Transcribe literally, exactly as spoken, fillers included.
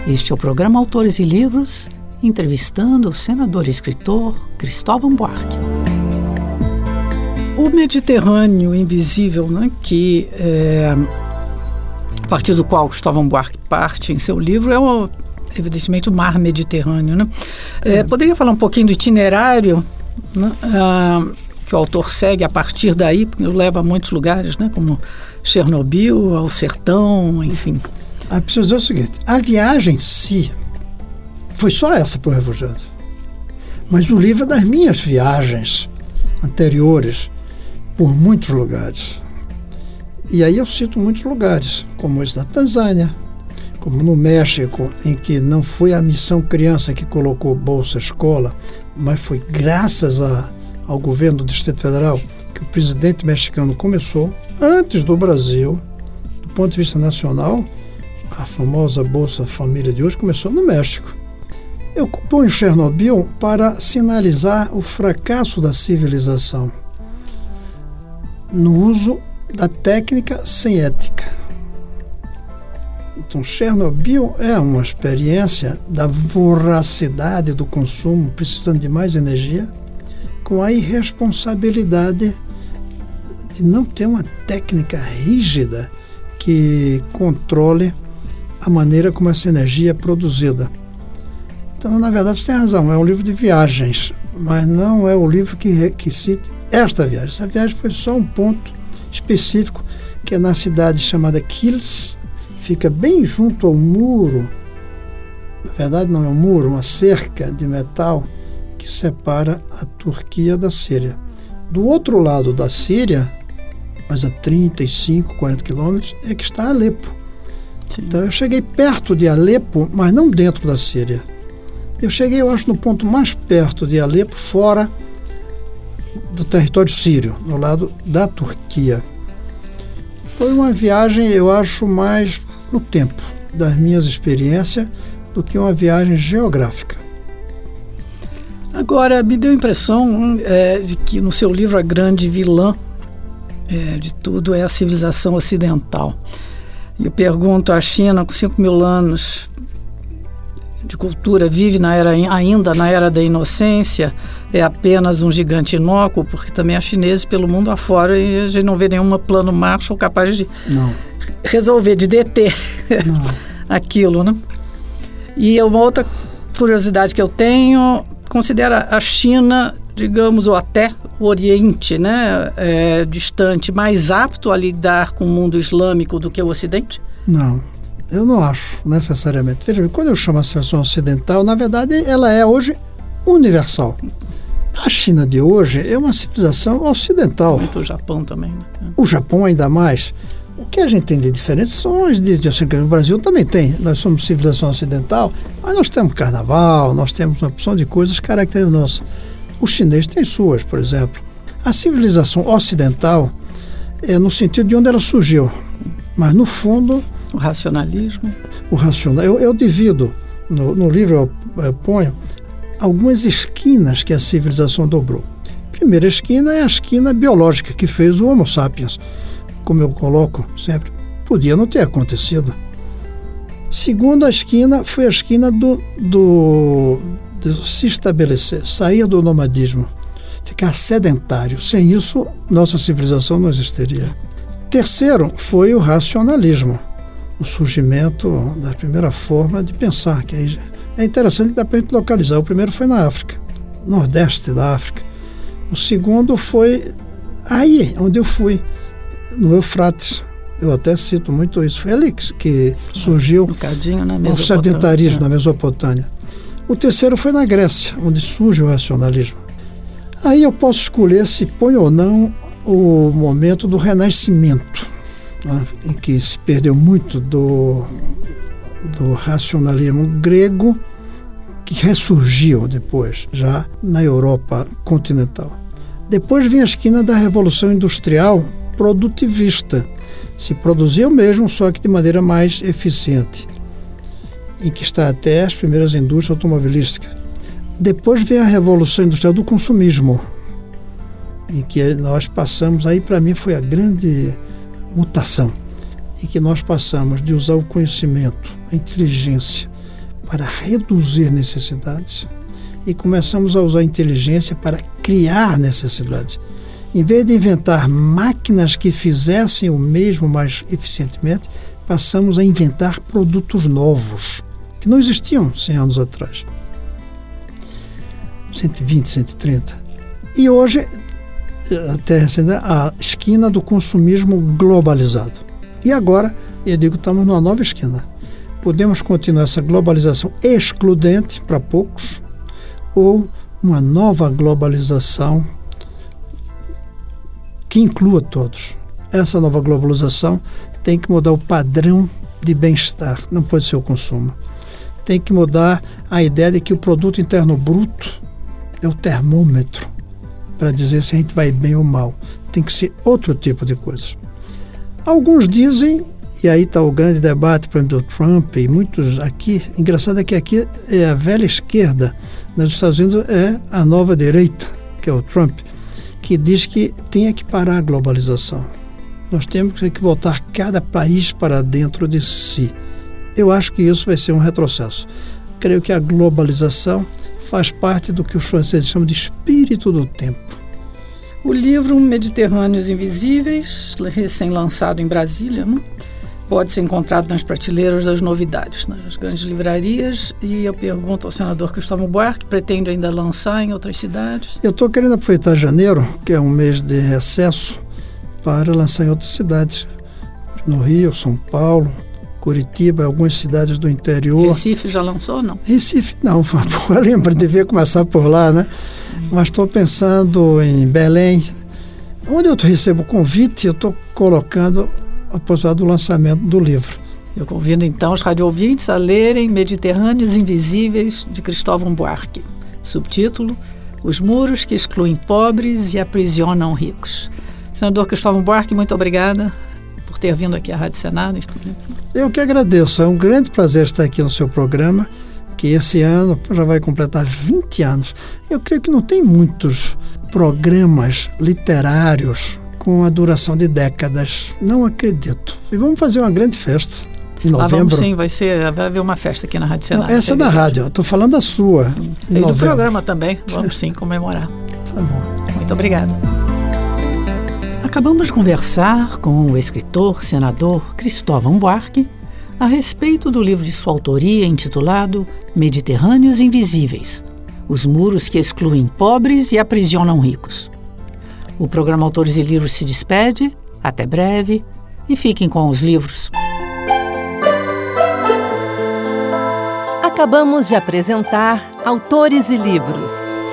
Este é o programa Autores e Livros, entrevistando o senador e escritor Cristóvão Buarque. O Mediterrâneo Invisível, né, que é, a partir do qual Cristóvão Buarque parte em seu livro, é o, evidentemente o mar Mediterrâneo. Né? É, é. Poderia falar um pouquinho do itinerário, né, ah, que o autor segue a partir daí, porque leva a muitos lugares, né, como Chernobyl, ao sertão, enfim. Ah, preciso dizer o seguinte, a viagem em si foi só essa para o refugiado. Mas o livro é das minhas viagens anteriores por muitos lugares. E aí eu cito muitos lugares, como esse da Tanzânia, como no México, em que não foi a Missão Criança que colocou Bolsa Escola, mas foi graças a, ao governo do Distrito Federal que o presidente mexicano começou, antes do Brasil, do ponto de vista nacional. A famosa Bolsa Família de hoje começou no México. Eu ponho Chernobyl para sinalizar o fracasso da civilização no uso da técnica sem ética. Então, Chernobyl é uma experiência da voracidade do consumo, precisando de mais energia, com a irresponsabilidade de não ter uma técnica rígida que controle a maneira como essa energia é produzida. Então, na verdade, você tem razão, é um livro de viagens, mas não é o livro que, que cita esta viagem. Essa viagem foi só um ponto específico, que é na cidade chamada Kilis, fica bem junto ao muro, na verdade não é um muro, uma cerca de metal que separa a Turquia da Síria. Do outro lado da Síria, mas a trinta e cinco, quarenta quilômetros, é que está Alepo. Então eu cheguei perto de Alepo, mas não dentro da Síria. Eu cheguei, eu acho, no ponto mais perto de Alepo, fora do território sírio, no lado da Turquia. Foi uma viagem, eu acho, mais no tempo das minhas experiências do que uma viagem geográfica. Agora, me deu a impressão é, de que no seu livro a grande vilã é, de tudo é a civilização ocidental. Eu pergunto, a China, com cinco mil anos de cultura, vive na era, ainda na era da inocência, é apenas um gigante inócuo, porque também há chineses pelo mundo afora e a gente não vê nenhum plano Marshall capaz de não. resolver, de deter aquilo, né? E uma outra curiosidade que eu tenho, considera a China, digamos, ou até o Oriente, né, é, distante, mais apto a lidar com o mundo islâmico do que o Ocidente? Não, eu não acho necessariamente. Veja, quando eu chamo a civilização ocidental, na verdade ela é hoje universal. A China de hoje é uma civilização ocidental. Muito o Japão também, né? O Japão ainda mais. O que a gente tem de diferença são as de o Brasil também tem. Nós somos civilização ocidental, mas nós temos carnaval, nós temos uma opção de coisas características nossas. O chinês tem suas, por exemplo. A civilização ocidental é no sentido de onde ela surgiu, mas no fundo... O racionalismo. O racional. Eu, eu divido, no, no livro eu, eu ponho algumas esquinas que a civilização dobrou. A primeira esquina é a esquina biológica que fez o Homo sapiens. Como eu coloco sempre, podia não ter acontecido. Segunda esquina foi a esquina do... do de se estabelecer, sair do nomadismo, ficar sedentário. Sem isso, nossa civilização não existiria. Terceiro foi o racionalismo, o surgimento da primeira forma de pensar, que aí é interessante que dá para a gente localizar. O primeiro foi na África, nordeste da África. O segundo foi aí, onde eu fui, no Eufrates. Eu até cito muito isso. Foi ali que surgiu um o sedentarismo na Mesopotâmia. O terceiro foi na Grécia, onde surge o racionalismo. Aí eu posso escolher se põe ou não o momento do Renascimento, né, em que se perdeu muito do, do racionalismo grego, que ressurgiu depois, já na Europa continental. Depois vem a esquina da Revolução Industrial produtivista. Se produzia o mesmo, só que de maneira mais eficiente, em que está até as primeiras indústrias automobilísticas. Depois vem a Revolução Industrial do consumismo, em que nós passamos, aí para mim foi a grande mutação, em que nós passamos de usar o conhecimento, a inteligência, para reduzir necessidades e começamos a usar a inteligência para criar necessidades. Em vez de inventar máquinas que fizessem o mesmo mais eficientemente, passamos a inventar produtos novos, que não existiam cem anos atrás. cento e vinte, cento e trinta. E hoje, até a esquina do consumismo globalizado. E agora, eu digo, estamos numa nova esquina. Podemos continuar essa globalização excludente para poucos ou uma nova globalização que inclua todos. Essa nova globalização tem que mudar o padrão de bem-estar, não pode ser o consumo. Tem que mudar a ideia de que o produto interno bruto é o termômetro para dizer se a gente vai bem ou mal. Tem que ser outro tipo de coisas. Alguns dizem, e aí está o grande debate, por exemplo, do Trump e muitos aqui, engraçado é que aqui é a velha esquerda, nos Estados Unidos é a nova direita, que é o Trump, que diz que tem que parar a globalização. Nós temos que voltar cada país para dentro de si. Eu acho que isso vai ser um retrocesso. Creio que a globalização faz parte do que os franceses chamam de espírito do tempo. O livro Mediterrâneos Invisíveis, recém-lançado em Brasília, né? Pode ser encontrado nas prateleiras das novidades, nas grandes livrarias. E eu pergunto ao senador Cristóvão Buarque, pretende ainda lançar em outras cidades? Eu estou querendo aproveitar janeiro, que é um mês de recesso, para lançar em outras cidades. No Rio, São Paulo, Curitiba, algumas cidades do interior. Recife já lançou ou não? Recife não, eu lembro, devia começar por lá, né? Mas estou pensando em Belém. Onde eu recebo convite, eu estou colocando a possibilidade do lançamento do livro. Eu convido então os radioouvintes a lerem Mediterrâneos Invisíveis, de Cristóvão Buarque. Subtítulo: Os muros que excluem pobres e aprisionam ricos. Senador Cristóvão Buarque, muito obrigada por ter vindo aqui à Rádio Senado. Eu que agradeço. É um grande prazer estar aqui no seu programa, que esse ano já vai completar vinte anos. Eu creio que não tem muitos programas literários com a duração de décadas. Não acredito. E vamos fazer uma grande festa em novembro. Ah, vamos sim, vai, ser, vai haver uma festa aqui na Rádio Senado. Não, essa é da rádio, estou falando da sua. E do programa também, vamos sim comemorar. Tá bom. Muito obrigada. Acabamos de conversar com o escritor, senador Cristóvão Buarque a respeito do livro de sua autoria intitulado Mediterrâneos Invisíveis, os muros que excluem pobres e aprisionam ricos. O programa Autores e Livros se despede, até breve, e fiquem com os livros. Acabamos de apresentar Autores e Livros.